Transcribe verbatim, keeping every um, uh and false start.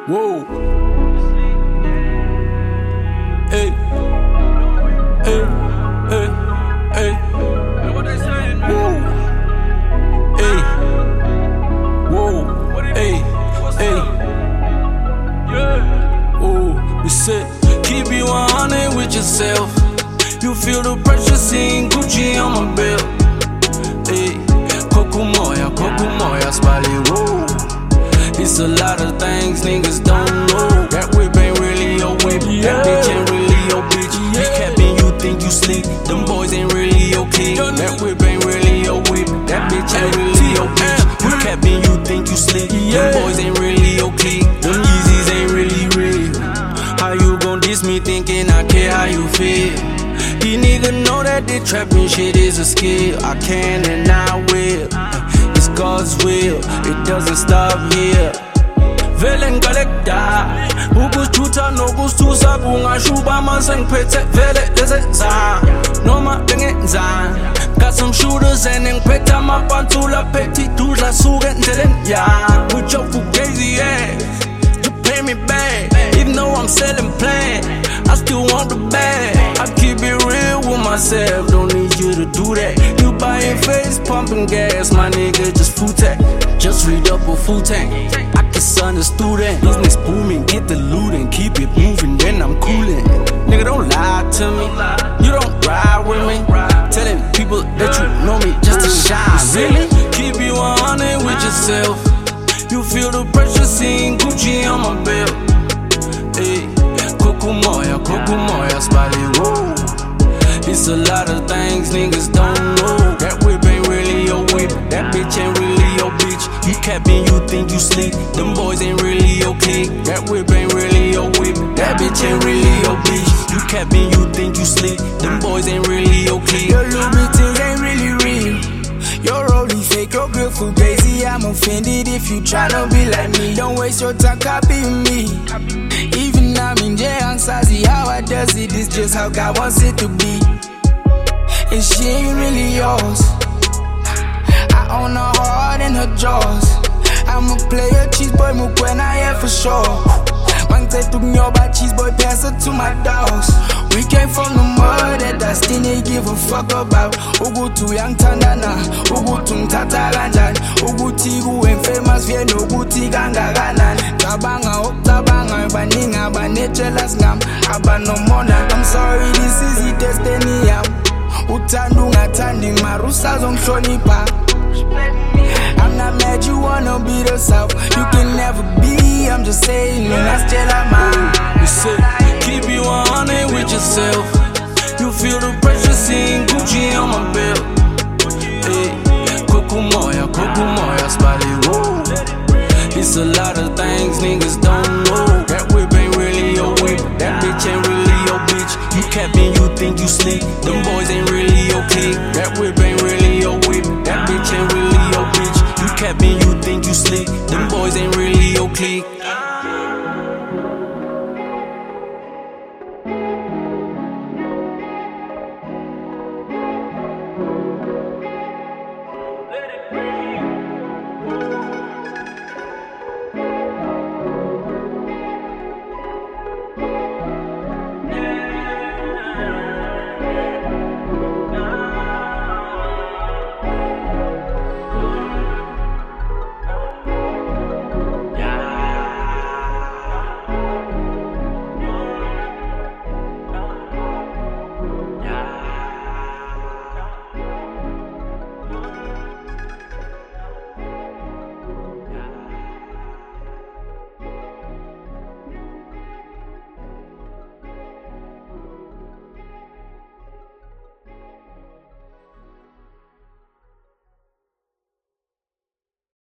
Whoa. Hey. Hey. Hey. Hey. What they saying, man? Hey. Whoa. Hey. Hey. Yeah. Whoa. We said, keep you one hundred with yourself. You feel the pressure seeing Gucci on my belt. Hey. Coco Moya, Coco Moya, Spally. Whoa. It's a lot of things niggas don't know. That whip ain't really your whip. Yeah. That bitch ain't really your bitch. Yeah. You capping, you think you sleep. Them boys ain't really your kid. That whip ain't really your whip. That bitch ain't really your bitch. You capping, you think you sleep. Yeah. Them boys ain't really your kid. Them Yeezys ain't really real. How you gon' diss me thinking I care how you feel? These niggas know that the trapping shit is a skill. I can and I will. It's God's will, it doesn't stop here. Vele ngalekda ukushutha nokususa kungashuba mase ngiphethe vele lezenza noma bengenzani. Got some shooters and ngiphethe amapantula phethi dudla suke endleleni yami. With your fugazi ass, you pay me back. Even though I'm selling plan, I still want the bag. I keep it real with myself, don't need you to do that. You buying face, pumping gas, my nigga just food tech. Just read up a full tank, I can son a student. Business booming, get the loot and keep it moving, then I'm coolin'. Nigga, don't lie to me, you don't ride with me. Telling people that you know me just to shine, really? Keep you one hundred with yourself. You feel the pressure seeing Gucci on my belt. Hey. Coco Moya, Coco Moya, Spally, whoa. It's a lot of things niggas don't know. That whip ain't really your whip. That bitch ain't really your bitch. You capping, you think you sleep. Them boys ain't really your kid. That whip ain't really your whip. That bitch ain't really your bitch. You capping, you think you sleep. Them boys ain't really your kid. Your little bitches ain't really real. You're only fake, your girl fugazi. I'm offended if you tryna be like me. Don't waste your time copying me. Even I'm in jail, I'm sassy. How I does it is just how God wants it to be. And she ain't really yours. I own her heart and her jaws. I'm a player, cheese boy, when I am for sure. One take to me about cheese boy, pass her to my dogs. We came from the mud that I still ain't give a fuck about. Ugu tu yang tandana, ugu tu mtata ganjan. Ugu tigu and famous vien, ugu tiganga ganan. Tabanga up tabanga, baninga banechelas ngam. Aba no mona, I'm sorry, this is the destiny am. Utandu ngatandi marusa zong pa. I'm not mad you wanna be the South. You can never be, I'm just saying, that's still I'm out. We say, keep you one hundred with yourself. You feel the pressure seeing Gucci on my belt. Hey, Coco Moya, Coco Moya, Spally, whoa. It's a lot of things niggas don't know. That whip ain't really your whip. That bitch ain't really your bitch. You capping, you think you sleep. Them boys ain't really your kid. That whip ain't really your whip. That bitch ain't really your bitch. You capping, you think you sleep. Them boys ain't really your clique.